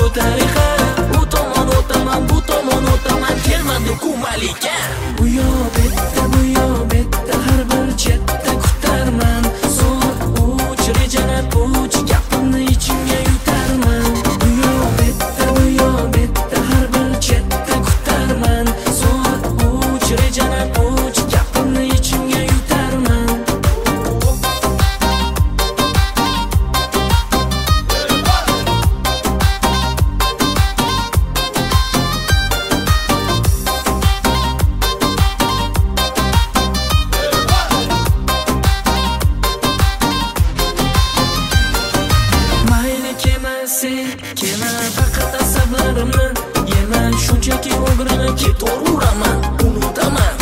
tariqa. U tomon o'taman, bu tomon o'taman, kelmadi-ku malika. Bu yo betda har bir chetda kutarman. Soat 3 rejana puch, gapimni ichimga yutarman. Bu yo betda har bir chetda kutarman. Soat 3 rejana puch, gapimni ichimga yutarman. Kema faqat asablarimni yema, shunchaki o'g'rini ket o'raman, unutaman.